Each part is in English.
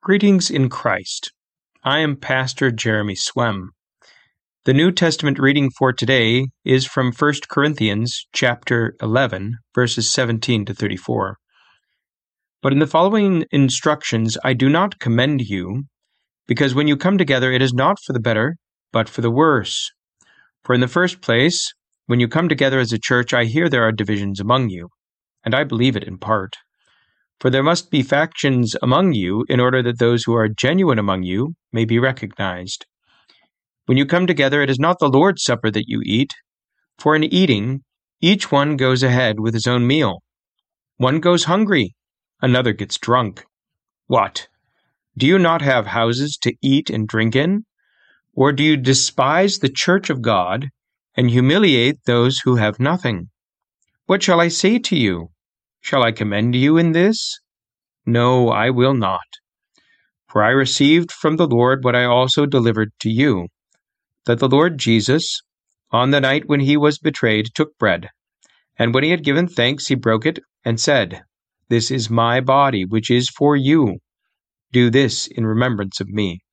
Greetings in Christ. I am Pastor Jeremy Swem. The New Testament reading for today is from 1 Corinthians chapter 11, verses 17 to 34. But in the following instructions I do not commend you, because when you come together it is not for the better, but for the worse. For in the first place, when you come together as a church, I hear there are divisions among you, and I believe it in part. For there must be factions among you, in order that those who are genuine among you may be recognized. When you come together, it is not the Lord's Supper that you eat, for in eating, each one goes ahead with his own meal. One goes hungry, another gets drunk. What? Do you not have houses to eat and drink in? Or do you despise the church of God and humiliate those who have nothing? What shall I say to you? Shall I commend you in this? No, I will not. For I received from the Lord what I also delivered to you, that the Lord Jesus, on the night when he was betrayed, took bread, and when he had given thanks, he broke it, and said, "This is my body, which is for you. Do this in remembrance of me."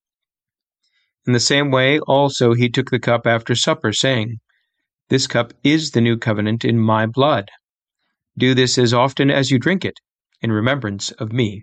In the same way also he took the cup after supper, saying, "This cup is the new covenant in my blood. Do this as often as you drink it, in remembrance of me.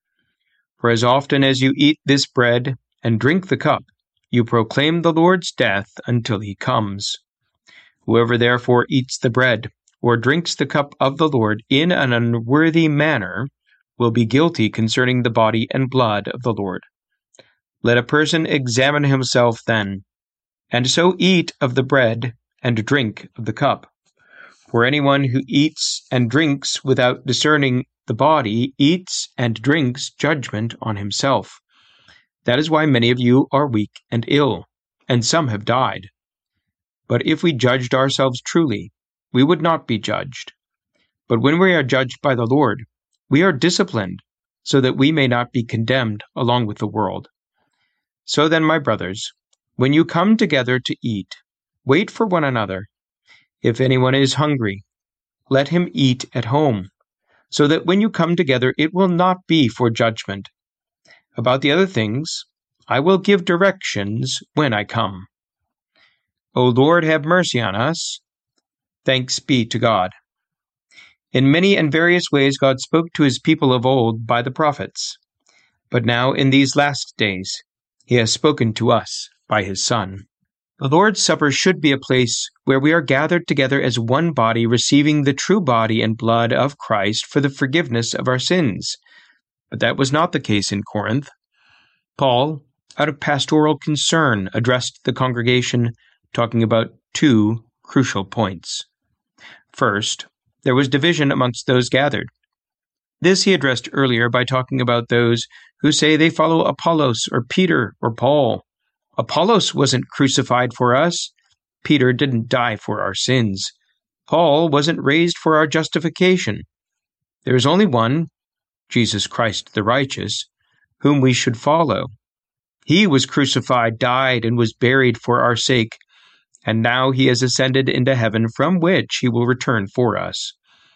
For as often as you eat this bread and drink the cup, you proclaim the Lord's death until he comes. Whoever therefore eats the bread or drinks the cup of the Lord in an unworthy manner will be guilty concerning the body and blood of the Lord. Let a person examine himself then, and so eat of the bread and drink of the cup. For anyone who eats and drinks without discerning the body eats and drinks judgment on himself. That is why many of you are weak and ill, and some have died. But if we judged ourselves truly, we would not be judged. But when we are judged by the Lord, we are disciplined, so that we may not be condemned along with the world. So then, my brothers, when you come together to eat, wait for one another. If anyone is hungry, let him eat at home, so that when you come together it will not be for judgment. About the other things, I will give directions when I come. O Lord, have mercy on us. Thanks be to God. In many and various ways God spoke to his people of old by the prophets. But now in these last days he has spoken to us by his Son. The Lord's Supper should be a place where we are gathered together as one body, receiving the true body and blood of Christ for the forgiveness of our sins. But that was not the case in Corinth. Paul, out of pastoral concern, addressed the congregation, talking about two crucial points. First, there was division amongst those gathered. This he addressed earlier by talking about those who say they follow Apollos or Peter or Paul. Apollos wasn't crucified for us. Peter didn't die for our sins. Paul wasn't raised for our justification. There is only one, Jesus Christ the righteous, whom we should follow. He was crucified, died, and was buried for our sake, and now he has ascended into heaven, from which he will return for us.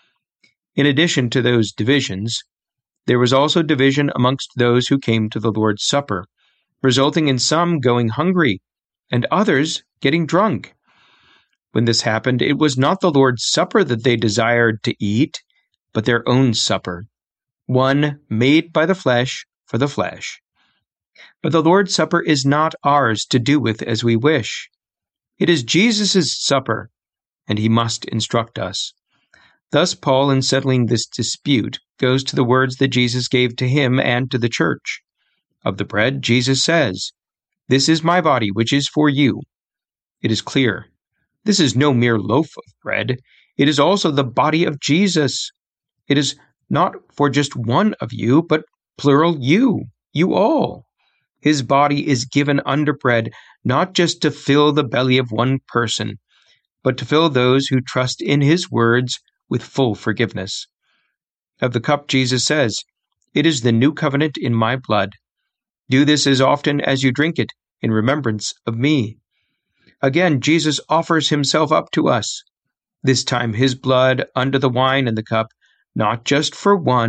In addition to those divisions, there was also division amongst those who came to the Lord's Supper, resulting in some going hungry and others getting drunk. When this happened, it was not the Lord's Supper that they desired to eat, but their own supper, one made by the flesh for the flesh. But the Lord's Supper is not ours to do with as we wish. It is Jesus' supper, and he must instruct us. Thus Paul, in settling this dispute, goes to the words that Jesus gave to him and to the church. Of the bread, Jesus says, "This is my body, which is for you." It is clear. This is no mere loaf of bread. It is also the body of Jesus. It is not for just one of you, but plural you all. His body is given under bread, not just to fill the belly of one person, but to fill those who trust in his words with full forgiveness. Of the cup, Jesus says, "It is the new covenant in my blood. Do this as often as you drink it, in remembrance of me." Again, Jesus offers himself up to us, this time his blood under the wine and the cup, not just for one,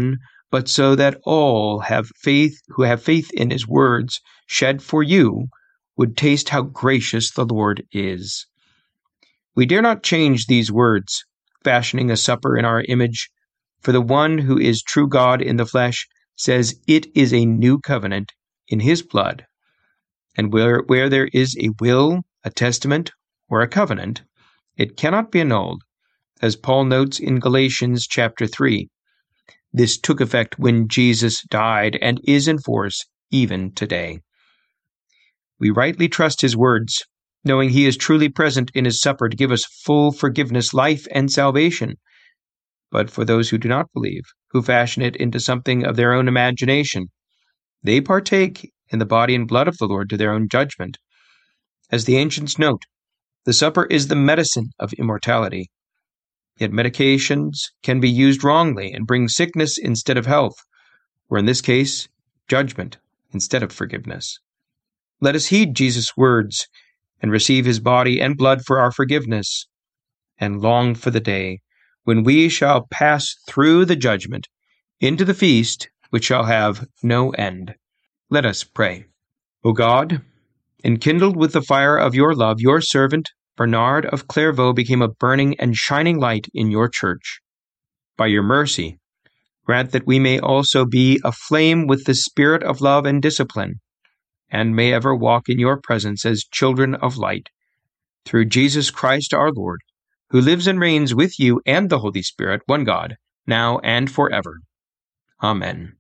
but so that all who have faith in his words shed for you would taste how gracious the Lord is. We dare not change these words, fashioning a supper in our image, for the one who is true God in the flesh says it is a new covenant in his blood. And where there is a will, a testament, or a covenant, it cannot be annulled, as Paul notes in Galatians chapter 3. This took effect when Jesus died and is in force even today. We rightly trust his words, knowing he is truly present in his supper to give us full forgiveness, life, and salvation. But for those who do not believe, who fashion it into something of their own imagination, they partake in the body and blood of the Lord to their own judgment. As the ancients note, the supper is the medicine of immortality. Yet medications can be used wrongly and bring sickness instead of health, or in this case, judgment instead of forgiveness. Let us heed Jesus' words and receive his body and blood for our forgiveness, and long for the day when we shall pass through the judgment into the feast which shall have no end. Let us pray. O God, enkindled with the fire of your love, your servant Bernard of Clairvaux became a burning and shining light in your church. By your mercy, grant that we may also be aflame with the spirit of love and discipline, and may ever walk in your presence as children of light, through Jesus Christ our Lord, who lives and reigns with you and the Holy Spirit, one God, now and forever. Amen.